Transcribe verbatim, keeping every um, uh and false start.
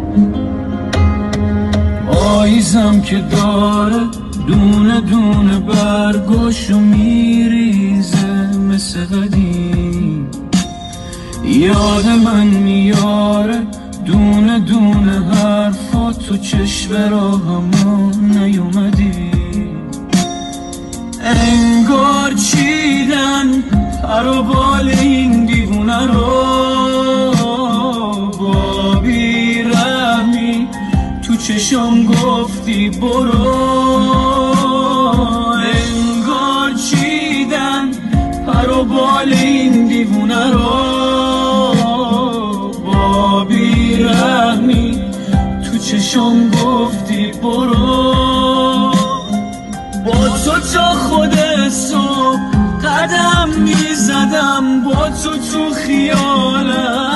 آیزم که داره دونه دونه برگاشو میریزه مثل قدیم، یاد من میاره دونه دونه حرفا تو چشم راهما نیومدی. انگار چیدن پر و بال این دیوونه رو، با بیرحمی تو چشم گفتی برو. انگار چیدن پر و بال این دیوونه رو، با بیرحمی تو چشم گفتی برو. با تو تا خود صبح قدم میزدم، با تو تو خیالم